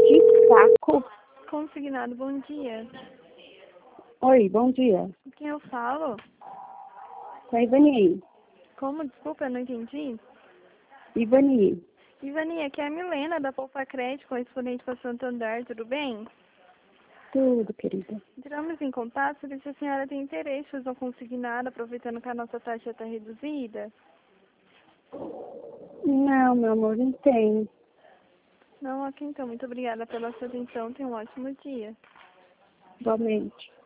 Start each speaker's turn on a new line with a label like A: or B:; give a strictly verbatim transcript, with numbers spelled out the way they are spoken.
A: Que saco.
B: Consignado, bom dia.
A: Oi, bom dia.
B: Com quem eu falo?
A: Com a Ivani.
B: Como? Desculpa, eu não entendi.
A: Ivani.
B: Ivani, aqui é a Milena, da Poupa Crédito, correspondente para Santander, tudo bem?
A: Tudo, querida.
B: Entramos em contato sobre se a senhora tem interesse em fazer um consignado, aproveitando que a nossa taxa está reduzida.
A: Não, meu amor, não tem.
B: Não, ok, então. Muito obrigada pela sua atenção. Tenha um ótimo dia.
A: Igualmente.